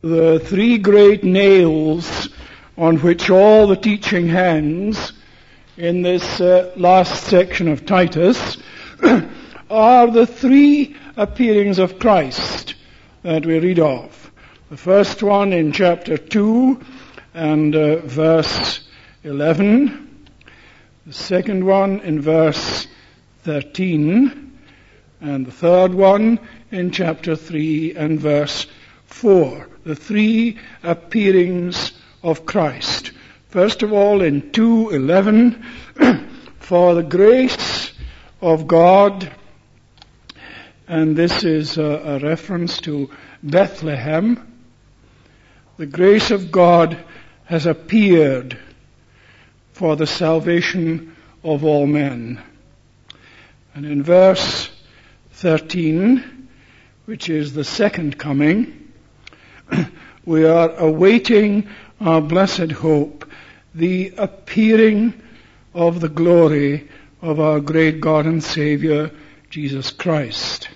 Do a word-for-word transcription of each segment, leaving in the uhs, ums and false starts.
the three great nails on which all the teaching hangs in this uh, last section of Titus are the three appearings of Christ that we read of. The first one in chapter two and uh, verse eleven. The second one in verse thirteen. And the third one in chapter three and verse four. The three appearings of Christ. First of all in two eleven, for the grace of God, and this is a, a reference to Bethlehem, the grace of God has appeared for the salvation of all men. And in verse thirteen, which is the second coming, we are awaiting our blessed hope, the appearing of the glory of our great God and Savior, Jesus Christ.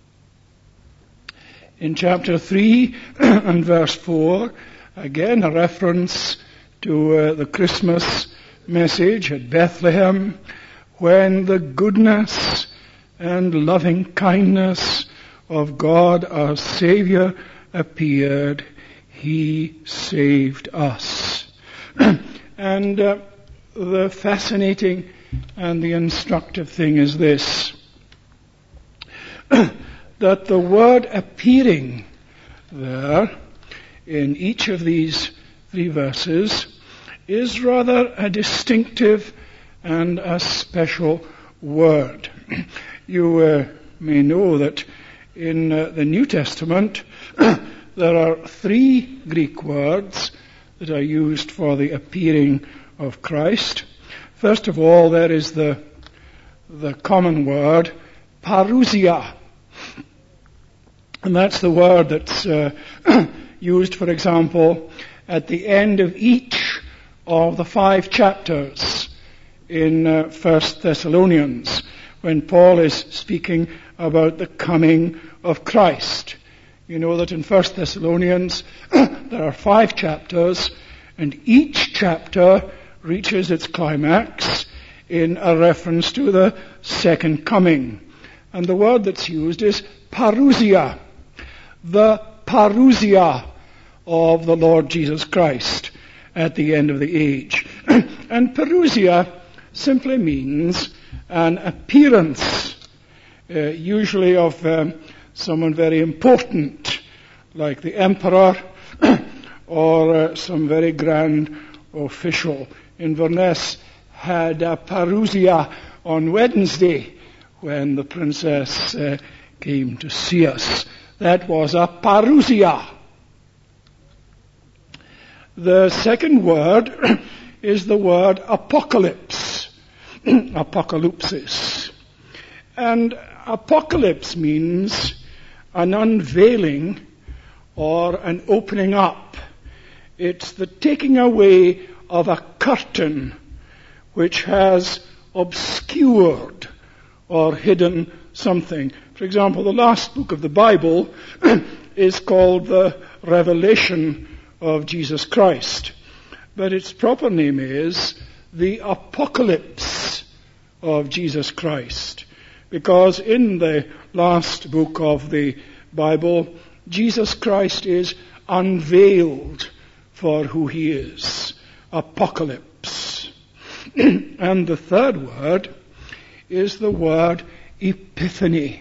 In chapter three and verse four, again a reference to uh, the Christmas message at Bethlehem, when the goodness and loving kindness of God our Savior appeared, He saved us. And uh, the fascinating and the instructive thing is this, that the word appearing there in each of these three verses is rather a distinctive and a special word. You uh, may know that in uh, the New Testament there are three Greek words that are used for the appearing of Christ. First of all, there is the the common word parousia. And that's the word that's uh, used, for example, at the end of each of the five chapters in uh, First Thessalonians, when Paul is speaking about the coming of Christ. You know that in First Thessalonians there are five chapters, and each chapter reaches its climax in a reference to the second coming. And the word that's used is parousia, the parousia of the Lord Jesus Christ at the end of the age. And parousia simply means an appearance, uh, usually of um, someone very important, like the emperor or uh, some very grand official. Inverness had a parousia on Wednesday when the princess uh, came to see us. That was a parousia. The second word is the word apocalypse, apocalypsis. And apocalypse means an unveiling or an opening up. It's the taking away of a curtain which has obscured or hidden something. For example, the last book of the Bible is called the Revelation of Jesus Christ. But its proper name is the Apocalypse of Jesus Christ. Because in the last book of the Bible, Jesus Christ is unveiled for who He is. Apocalypse. And the third word is the word epiphany.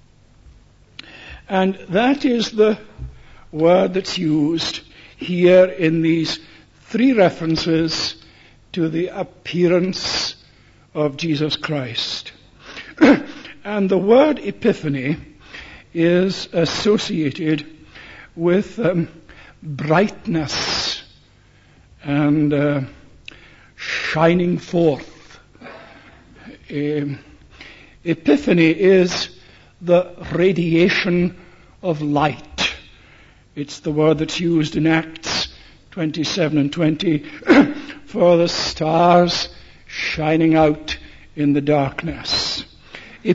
And that is the word that's used here in these three references to the appearance of Jesus Christ. And the word epiphany is associated with um, brightness and uh, shining forth. Um, epiphany is the radiation of light. It's the word that's used in Acts twenty-seven and twenty for the stars shining out in the darkness.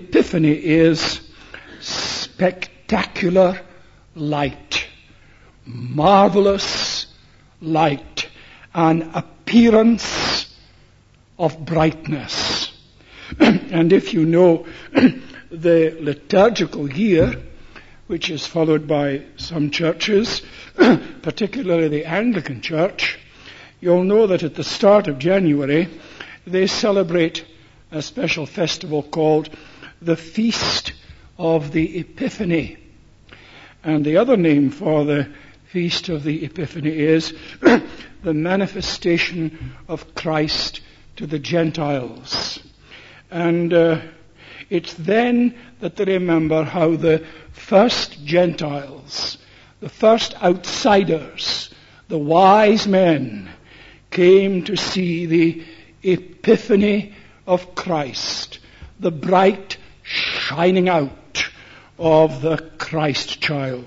Epiphany is spectacular light, marvelous light, an appearance of brightness. And if you know the liturgical year, which is followed by some churches, particularly the Anglican Church, you'll know that at the start of January they celebrate a special festival called the Feast of the Epiphany. And the other name for the Feast of the Epiphany is the manifestation of Christ to the Gentiles. And uh, it's then that they remember how the first Gentiles, the first outsiders, the wise men, came to see the Epiphany of Christ, the bright shining out of the Christ child.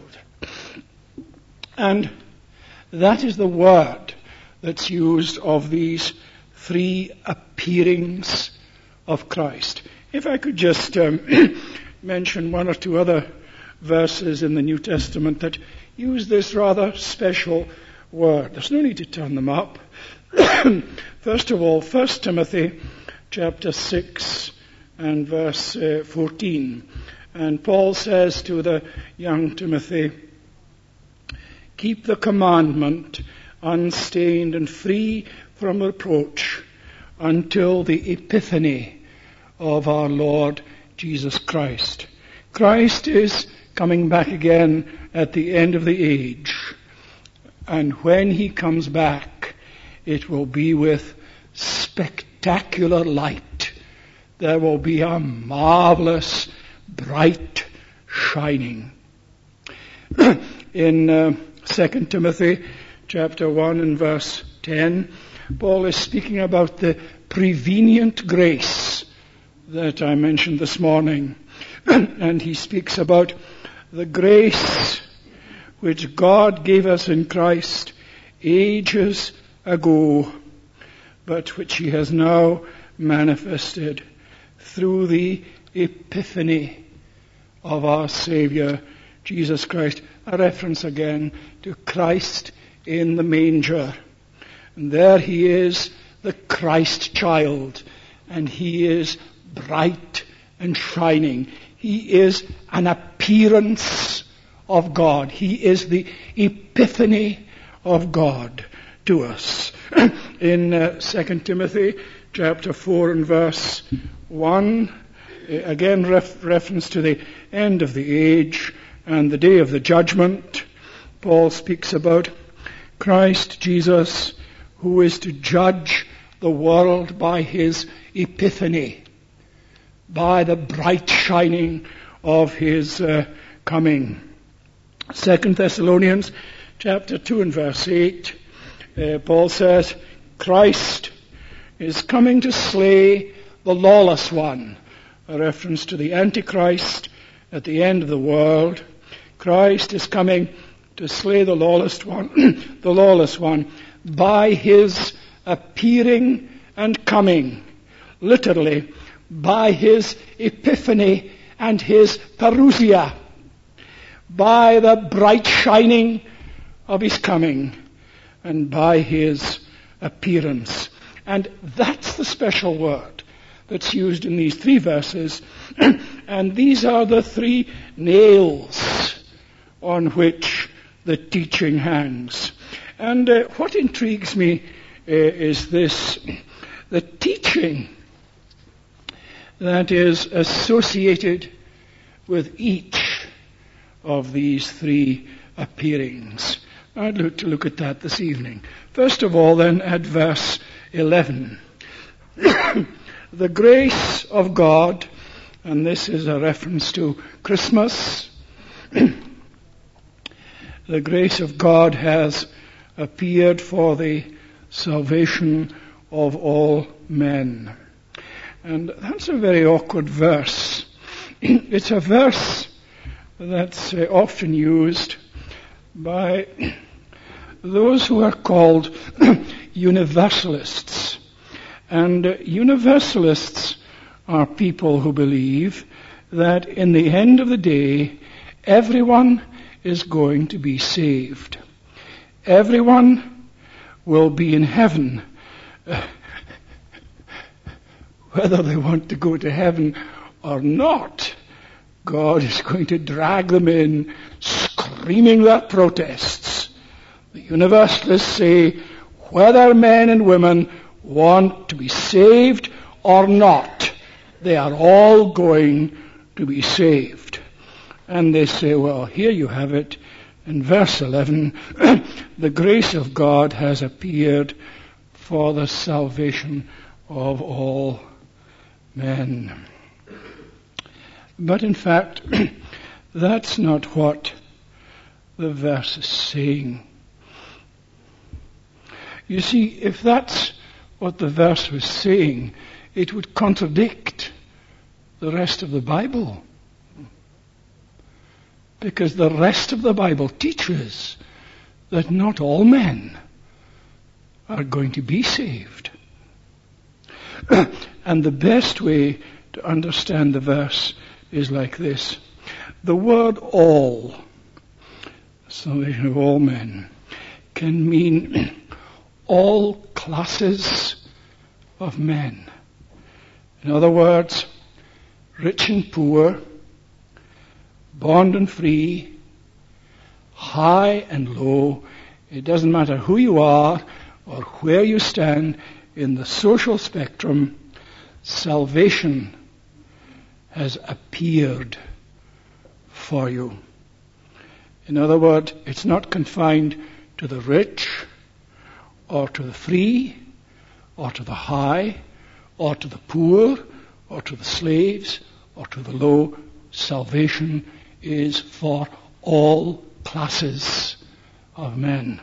And that is the word that's used of these three appearings of Christ. If I could just um, mention one or two other verses in the New Testament that use this rather special word. There's no need to turn them up. First of all, First Timothy chapter six and verse uh, fourteen. And Paul says to the young Timothy, keep the commandment unstained and free from reproach until the epiphany of our Lord Jesus Christ. Christ is coming back again at the end of the age. And when he comes back, it will be with spectacular light. There will be a marvelous, bright shining. In uh, Second Timothy chapter one and verse ten, Paul is speaking about the prevenient grace that I mentioned this morning. And he speaks about the grace which God gave us in Christ ages ago, but which he has now manifested through the epiphany of our Saviour, Jesus Christ. A reference again to Christ in the manger. And there he is, the Christ child, and he is bright and shining. He is an appearance of God. He is the epiphany of God to us. In uh, Second Timothy chapter four and verse one, again ref- reference to the end of the age and the day of the judgment, Paul speaks about Christ Jesus, who is to judge the world by his epiphany, by the bright shining of his uh, coming. Second Thessalonians chapter two and verse eight, uh, Paul says, Christ is coming to slay the lawless one, a reference to the Antichrist at the end of the world. Christ is coming to slay the lawless one, the lawless one, by his appearing and coming, literally by his epiphany and his parousia, by the bright shining of his coming and by his appearance. And that's the special word that's used in these three verses. And these are the three nails on which the teaching hangs. And uh, what intrigues me uh, is this, the teaching that is associated with each of these three appearings. I'd like to look at that this evening. First of all, then, at verse eleven. The grace of God, and this is a reference to Christmas, the grace of God has appeared for the salvation of all men. And that's a very awkward verse. It's a verse that's uh, often used by those who are called universalists. And uh, universalists are people who believe that in the end of the day, everyone is going to be saved. everyone will be in heaven, uh, whether they want to go to heaven or not. God is going to drag them in, screaming their protests. The Universalists say, whether men and women want to be saved or not, they are all going to be saved. And they say, well, here you have it. In verse eleven, the grace of God has appeared for the salvation of all men. But in fact, that's not what the verse is saying. You see, if that's what the verse was saying, it would contradict the rest of the Bible. Because the rest of the Bible teaches that not all men are going to be saved. And the best way to understand the verse is like this. The word all, salvation of all men, can mean all classes of men. In other words, rich and poor, bond and free, high and low. It doesn't matter who you are or where you stand in the social spectrum, salvation has appeared for you. In other words, it's not confined to the rich or to the free or to the high or to the poor or to the slaves or to the low. Salvation is for all classes of men.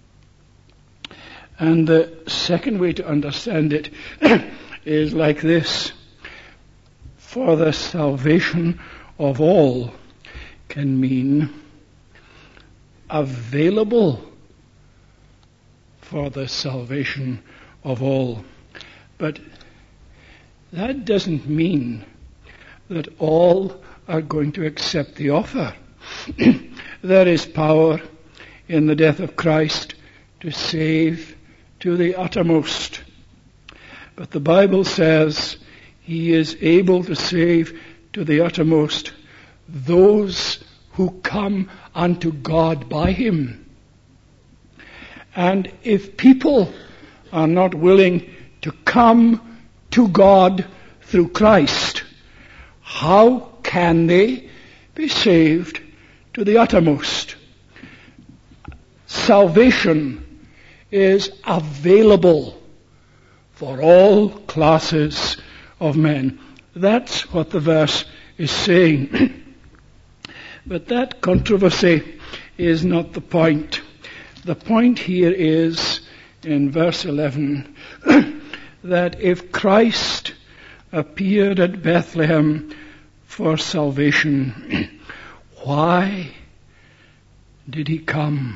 And the second way to understand it is like this. For the salvation of all can mean available for the salvation of all. But that doesn't mean that all are going to accept the offer. There is power in the death of Christ to save to the uttermost. But the Bible says He is able to save to the uttermost those who come unto God by Him. And if people are not willing to come to God through Christ, how can they be saved to the uttermost? Salvation is available for all classes of men. That's what the verse is saying. But that controversy is not the point. The point here is, in verse eleven, that if Christ appeared at Bethlehem for salvation, why did He come?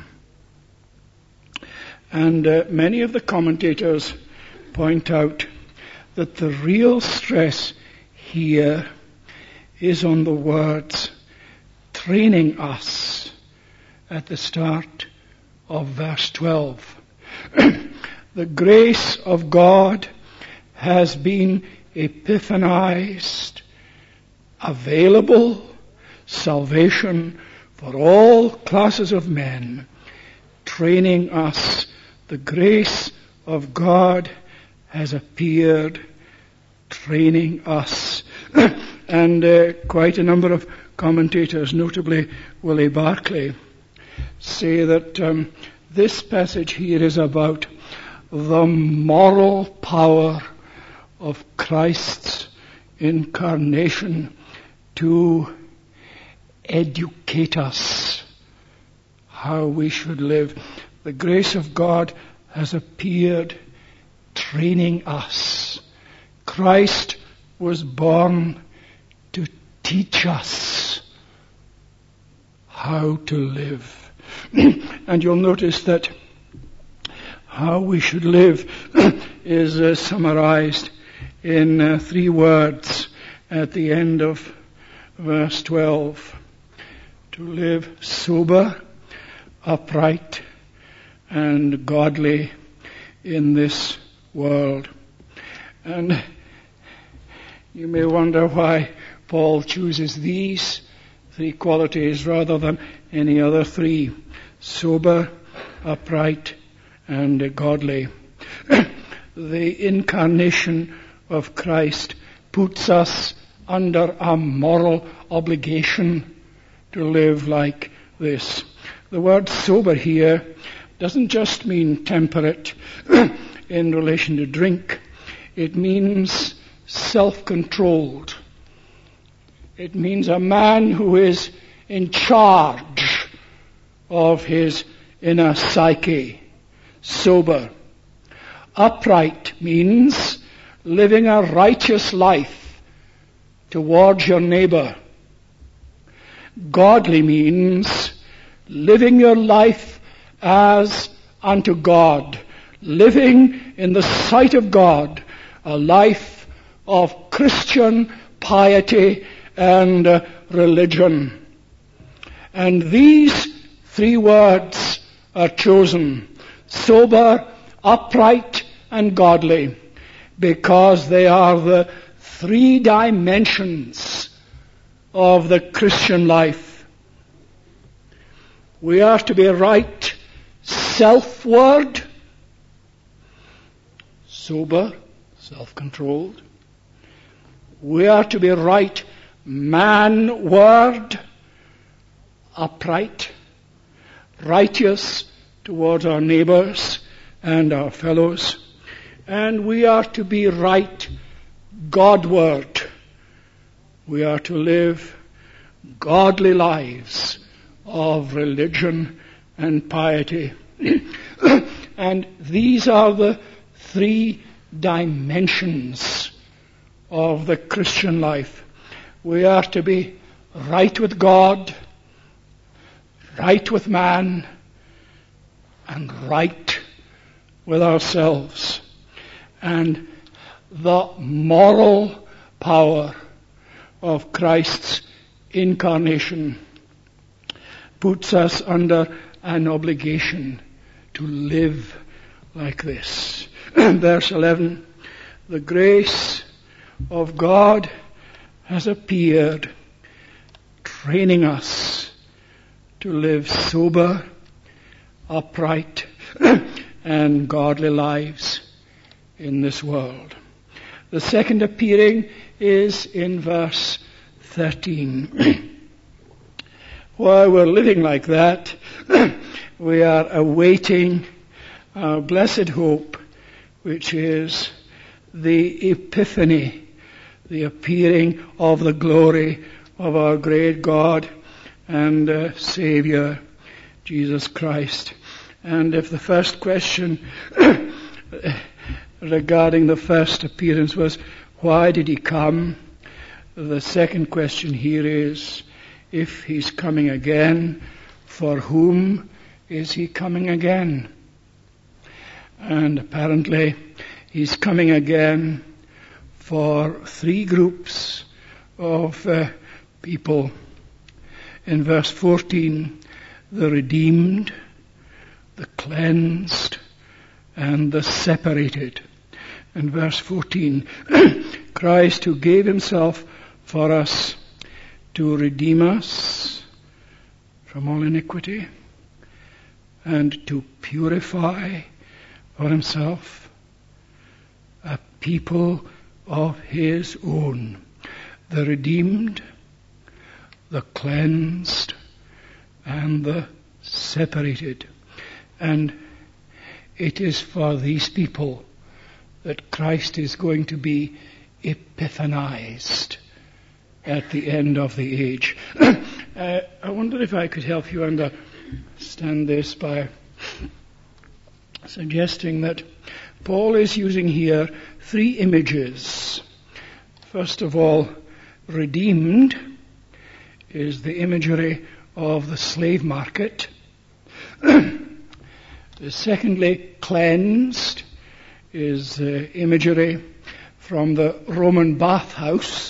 And uh, many of the commentators point out that the real stress here is on the words training us at the start of verse twelve. The grace of God has been epiphanized, available, salvation for all classes of men, training us. The grace of God has appeared, training us. And uh, quite a number of commentators, notably Willie Barclay, say that um, this passage here is about the moral power of Christ's incarnation to educate us how we should live. The grace of God has appeared, training us. Christ was born to teach us how to live. And you'll notice that how we should live is uh, summarized in uh, three words at the end of verse twelve. To live sober, upright, and godly in this world. And you may wonder why Paul chooses these three qualities rather than any other three: sober, upright, and godly. The incarnation of Christ puts us under a moral obligation to live like this. The word sober here doesn't just mean temperate in relation to drink. It means self-controlled. It means a man who is in charge of his inner psyche. Sober. Upright means living a righteous life towards your neighbor. Godly means living your life as unto God, living in the sight of God, a life of Christian piety and uh, religion. And these three words are chosen: sober, upright, and godly, because they are the three dimensions of the Christian life. We are to be right self-ward, sober, self-controlled. We are to be right man-ward, upright, righteous towards our neighbors and our fellows. And we are to be right Godward. We are to live godly lives of religion and piety. And these are the three dimensions of the Christian life. We are to be right with God, right with man, and right with ourselves. And the moral power of Christ's incarnation puts us under an obligation to live like this. Verse eleven, the grace of God has appeared, training us to live sober, upright, and godly lives in this world. The second appearing is in verse thirteen. While we're living like that, we are awaiting our blessed hope, which is the epiphany, the appearing of the glory of our great God and uh, Savior, Jesus Christ. And if the first question regarding the first appearance was, why did he come? The second question here is, if he's coming again, for whom is he coming again? And apparently he's coming again for three groups of uh, people. In verse fourteen, the redeemed, the cleansed, and the separated. In verse fourteen, Christ who gave himself for us to redeem us from all iniquity and to purify for himself a people of his own, the redeemed, the cleansed, and the separated. And it is for these people that Christ is going to be epiphanized at the end of the age. uh, I wonder if I could help you understand this by suggesting that Paul is using here three images. First of all, redeemed is the imagery of the slave market. Secondly, cleansed is uh, imagery from the Roman bathhouse.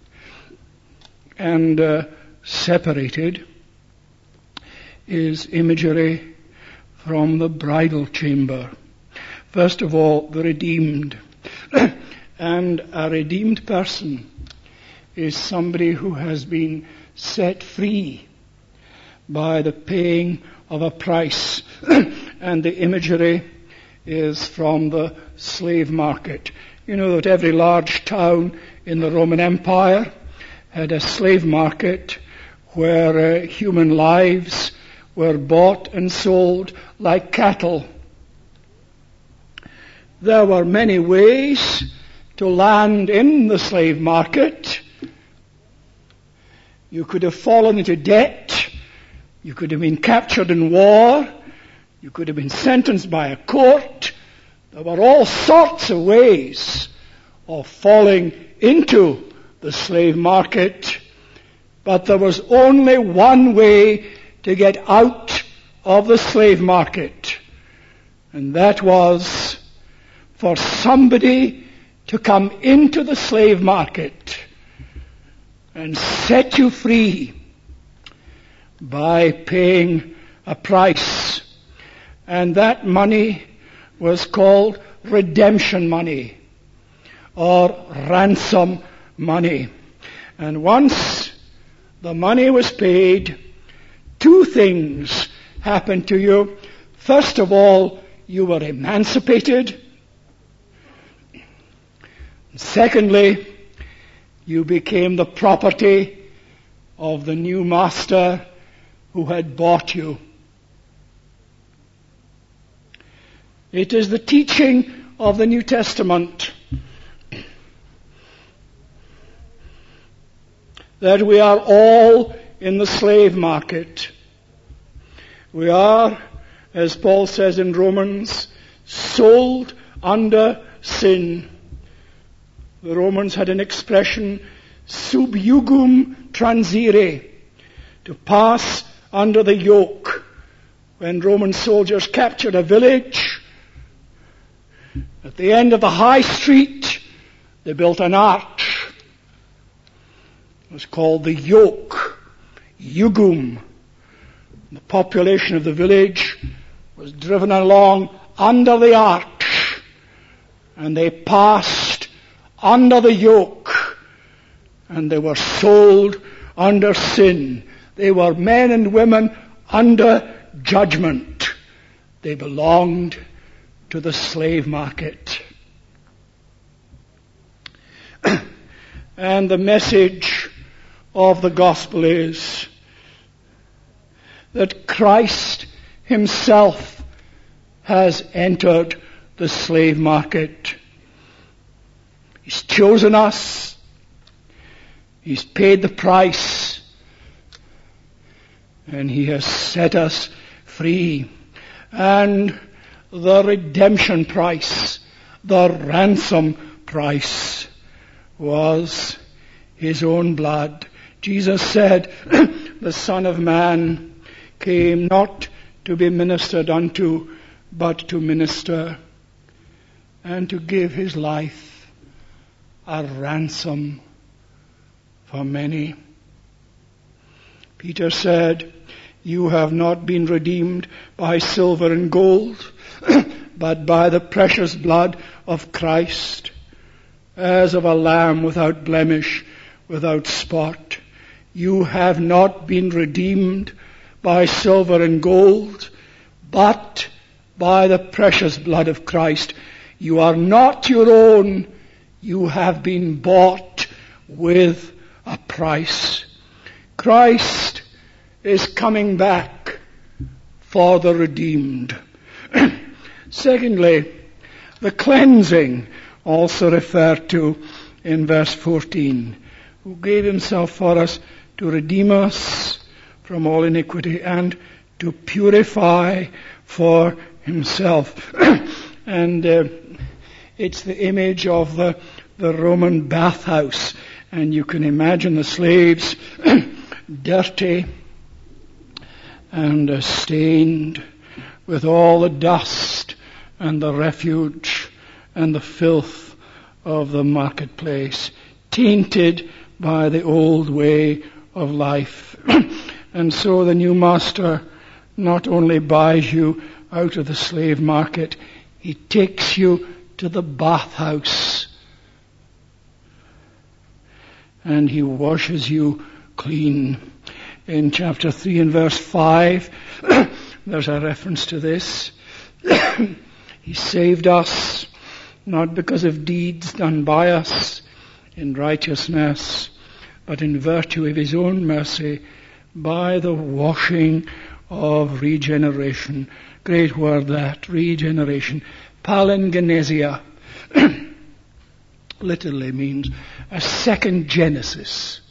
And uh, separated is imagery from the bridal chamber. First of all, the redeemed. And a redeemed person is somebody who has been set free by the paying of a price. And the imagery is from the slave market. You know that every large town in the Roman Empire had a slave market where uh, human lives were bought and sold like cattle. There were many ways to land in the slave market. You could have fallen into debt. You could have been captured in war. You could have been sentenced by a court. There were all sorts of ways of falling into the slave market. But there was only one way to get out of the slave market. And that was for somebody to come into the slave market and set you free by paying a price. And that money was called redemption money or ransom money. And once the money was paid, two things happened to you. First of all, you were emancipated. Secondly, you became the property of the new master who had bought you. It is the teaching of the New Testament that we are all in the slave market. We are, as Paul says in Romans, sold under sin. The Romans had an expression, sub jugum transire, to pass under the yoke. When Roman soldiers captured a village, at the end of the high street, they built an arch. It was called the yoke, jugum. The population of the village was driven along under the arch, and they passed under the yoke, and they were sold under sin. They were men and women under judgment. They belonged to the slave market. And the message of the gospel is that Christ himself has entered the slave market. He's chosen us. He's paid the price. And he has set us free. And the redemption price, the ransom price, was his own blood. Jesus said, the Son of Man came not to be ministered unto, but to minister and to give his life a ransom for many. Peter said, you have not been redeemed by silver and gold, but by the precious blood of Christ, as of a lamb without blemish, without spot. You have not been redeemed by silver and gold, but by the precious blood of Christ. You are not your own. You have been bought with a price. Christ is coming back for the redeemed. Secondly, the cleansing, also referred to in verse fourteen, who gave himself for us to redeem us from all iniquity and to purify for himself. And uh, it's the image of the, the Roman bathhouse. And you can imagine the slaves dirty and uh, stained with all the dust and the refuge and the filth of the marketplace, tainted by the old way of life. And so the new master not only buys you, out of the slave market. He takes you to the bathhouse. And he washes you clean. In chapter three and verse five, there's a reference to this. He saved us, not because of deeds done by us in righteousness, but in virtue of his own mercy, by the washing of regeneration. Great word that, regeneration. Palingenesia literally means a second Genesis.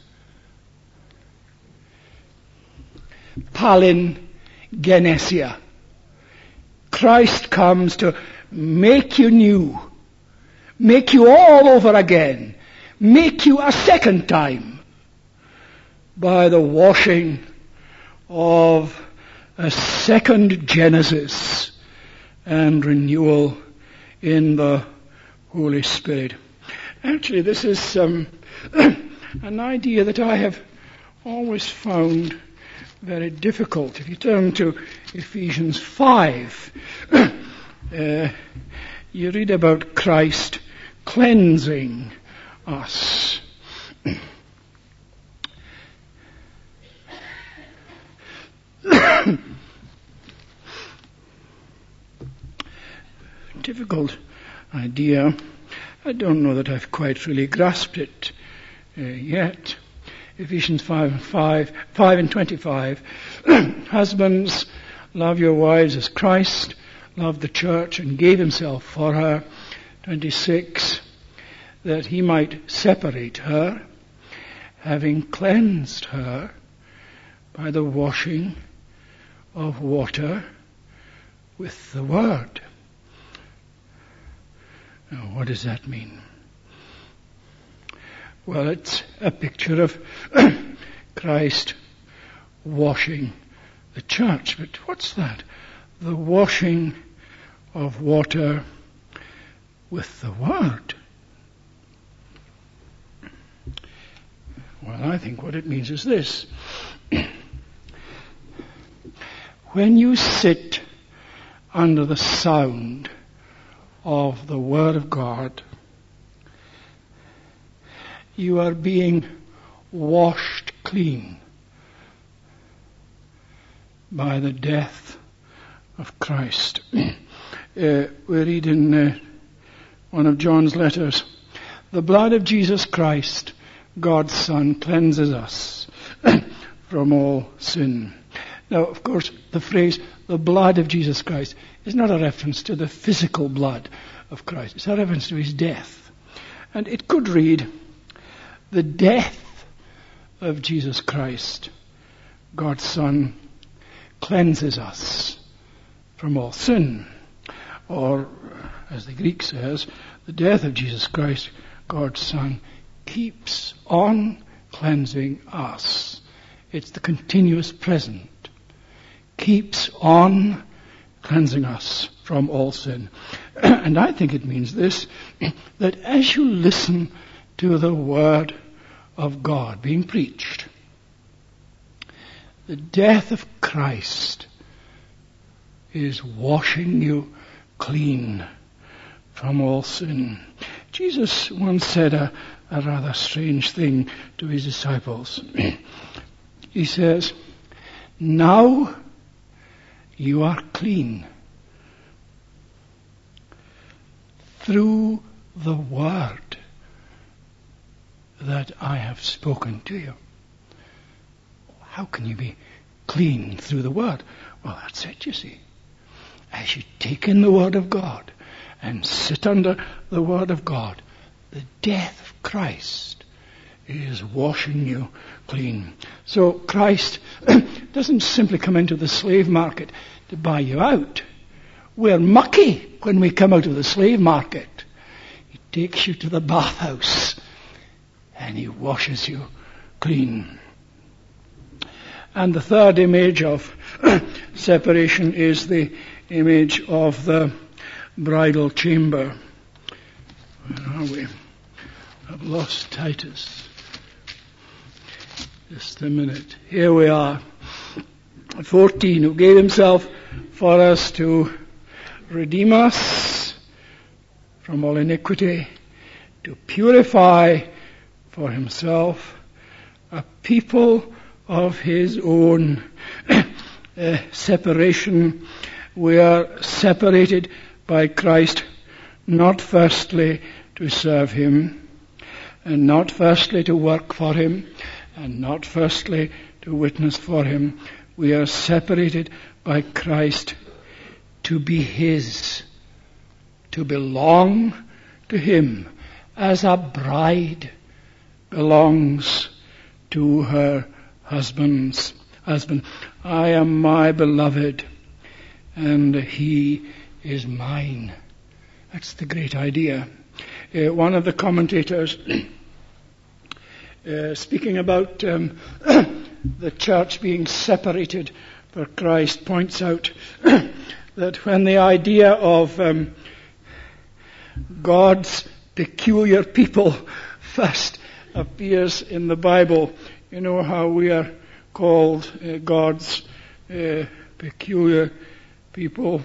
Palingenesia. Christ comes to make you new, make you all over again, make you a second time by the washing of a second Genesis and renewal in the Holy Spirit. Actually, this is um, an idea that I have always found very difficult. If you turn to Ephesians five, uh, you read about Christ cleansing us. Difficult idea. I don't know that I've quite really grasped it uh, yet. Ephesians five and five, five and twenty-five. Husbands, love your wives as Christ loved the church and gave himself for her. twenty-six. That he might separate her, having cleansed her by the washing of water with the word. Now, what does that mean? Well, it's a picture of Christ washing the church. But what's that? The washing of water with the word. Well, I think what it means is this. When you sit under the sound of the Word of God, you are being washed clean by the death of Christ. uh, we read in uh, one of John's letters, the blood of Jesus Christ, God's Son, cleanses us from all sin. Now, of course, the phrase, the blood of Jesus Christ, is not a reference to the physical blood of Christ. It's a reference to his death. And it could read, the death of Jesus Christ, God's Son, cleanses us from all sin. Or, as the Greek says, the death of Jesus Christ, God's Son, keeps on cleansing us. It's the continuous present. Keeps on cleansing us from all sin. And I think it means this, that as you listen to the Word of God being preached, the death of Christ is washing you clean from all sin. Jesus once said a, a rather strange thing to his disciples. He says, now you are clean through the word that I have spoken to you. How can you be clean through the word? Well, that's it, you see. As you take in the word of God and sit under the word of God, the death of Christ is washing you clean. So Christ doesn't simply come into the slave market to buy you out. We're mucky when we come out of the slave market. He takes you to the bathhouse and he washes you clean. And the third image of separation is the image of the bridal chamber. Where are we? I've lost Titus. Just a minute. Here we are. fourteen, who gave himself for us to redeem us from all iniquity, to purify for himself a people of his own. uh, separation. We are separated by Christ, not firstly to serve him, and not firstly to work for him, and not firstly to witness for him. We are separated by Christ to be his, to belong to him, as a bride belongs to her husband's husband. I am my beloved, and he is mine. That's the great idea. Uh, one of the commentators, uh, speaking about um, the church being separated for Christ, points out that when the idea of um, God's peculiar people first appears in the Bible, you know how we are called uh, God's uh, peculiar people,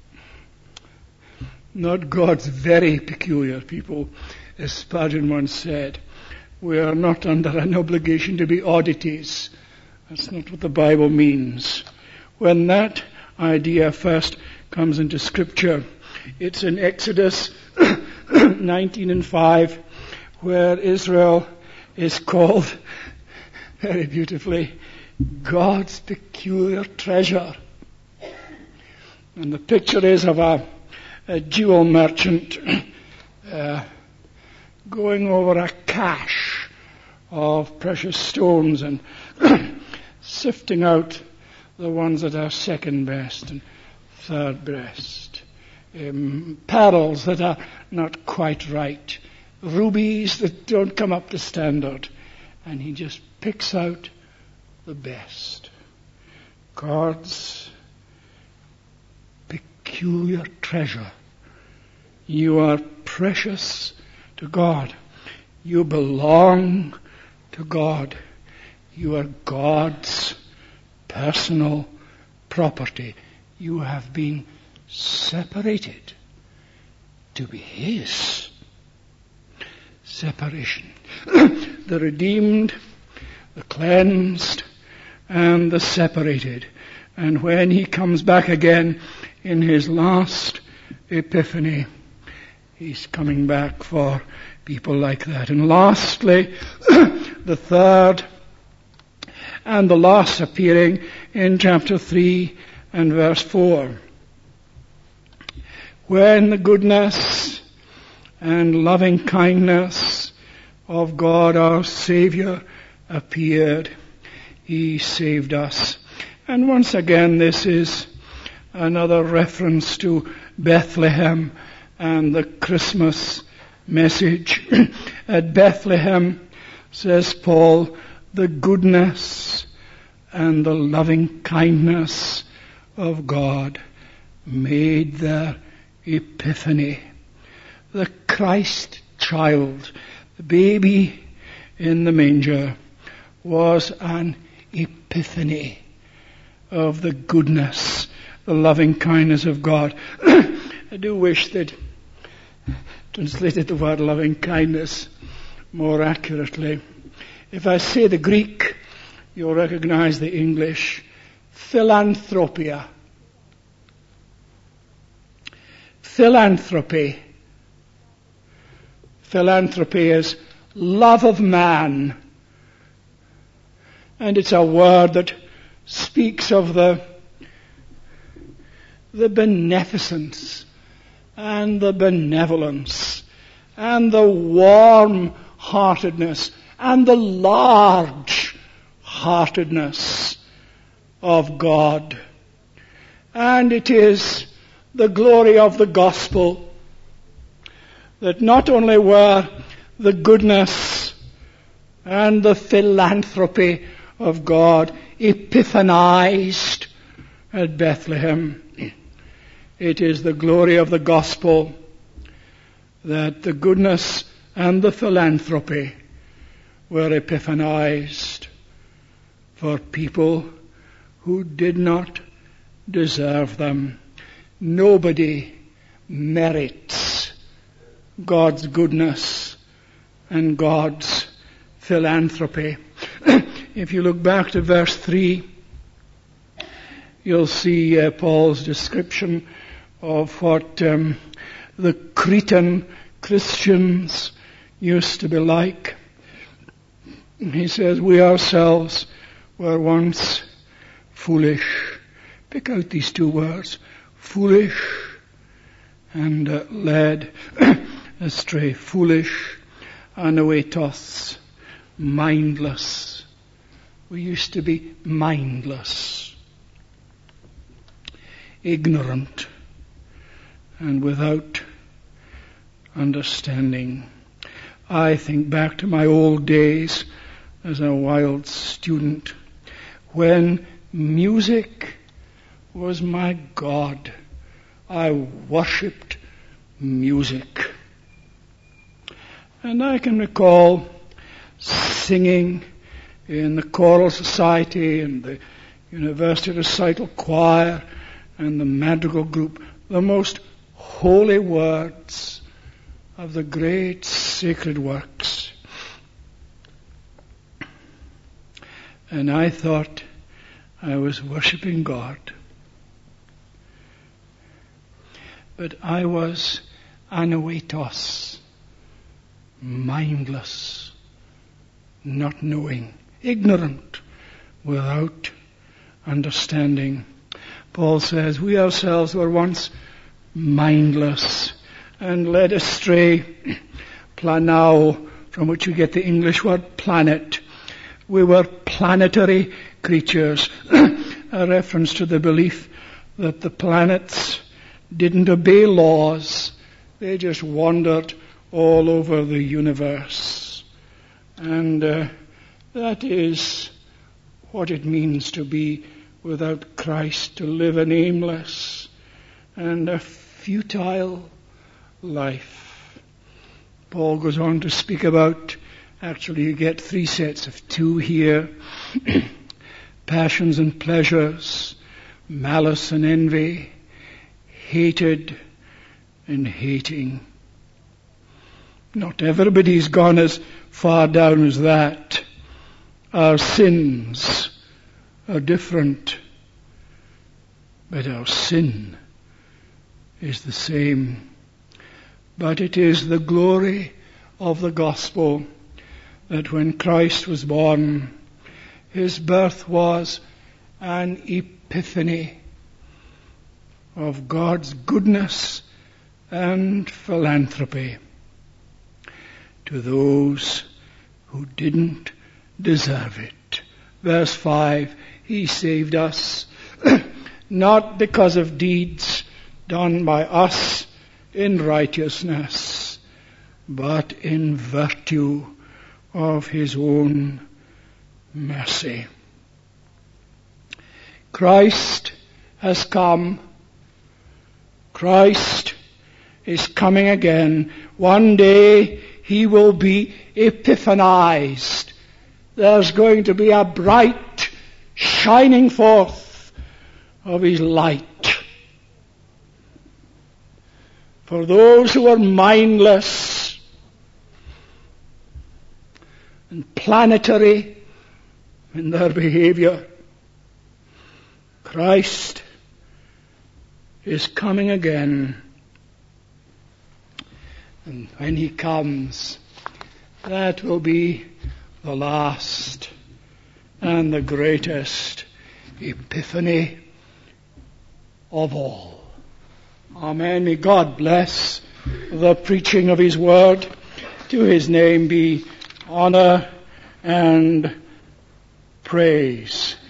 not God's very peculiar people, as Spurgeon once said. We are not under an obligation to be oddities. That's not what the Bible means. When that idea first comes into Scripture, it's in Exodus nineteen and five, where Israel is called, very beautifully, God's peculiar treasure. And the picture is of a, a jewel merchant uh, going over a cache of precious stones and sifting out the ones that are second best and third best. Um, pearls that are not quite right. Rubies that don't come up to standard. And he just picks out the best. God's peculiar treasure. You are precious to God. You belong to God. You are God's personal property. You have been separated to be his. Separation. The redeemed, the cleansed, and the separated. And when he comes back again in his last epiphany, he's coming back for people like that. And lastly, the third and the last appearing in chapter three and verse four. When the goodness and loving kindness of God our Saviour appeared, he saved us. And once again, this is another reference to Bethlehem and the Christmas message. At Bethlehem, says Paul, the goodness and the loving kindness of God made their epiphany. The Christ child, the baby in the manger, was an epiphany of the goodness, the loving kindness of God. I do wish they'd translated the word loving kindness more accurately. If I say the Greek, you'll recognize the English. Philanthropia. Philanthropy. Philanthropy is love of man. And it's a word that speaks of the, the beneficence and the benevolence and the warm-heartedness and the large-heartedness of God. And it is the glory of the gospel that not only were the goodness and the philanthropy of God epiphanized at Bethlehem, it is the glory of the gospel that the goodness and the philanthropy were epiphanized for people who did not deserve them. Nobody merits God's goodness and God's philanthropy. If you look back to verse three, you'll see uh, Paul's description of what um, the Cretan Christians used to be like. He says, we ourselves were once foolish. Pick out these two words, foolish and uh, led astray. Foolish, anoetos, mindless. We used to be mindless, ignorant, and without understanding. I think back to my old days as a wild student, when music was my God. I worshipped music. And I can recall singing in the choral society and the university recital choir and the madrigal group the most holy words of the great sacred works. And I thought I was worshipping God. But I was anoetos, mindless, not knowing, ignorant, without understanding. Paul says, we ourselves were once mindless and led astray, planao, from which we get the English word planet. We were planetary creatures, a reference to the belief that the planets didn't obey laws. They just wandered all over the universe. And uh, that is what it means to be without Christ, to live an aimless and a futile life. Paul goes on to speak about, actually you get three sets of two here, passions and pleasures, malice and envy, hated and hating. Not everybody's gone as far down as that. Our sins are different, but our sin is the same. But it is the glory of the gospel that when Christ was born, his birth was an epiphany of God's goodness and philanthropy to those who didn't deserve it. Verse five, he saved us not because of deeds done by us in righteousness, but in virtue of his own mercy. Christ has come. Christ is coming again. One day he will be epiphanized. There's going to be a bright shining forth of his light. For those who are mindless and planetary in their behavior, Christ is coming again. And when he comes, that will be the last and the greatest epiphany of all. Amen. May God bless the preaching of his word. To his name be honor and praise.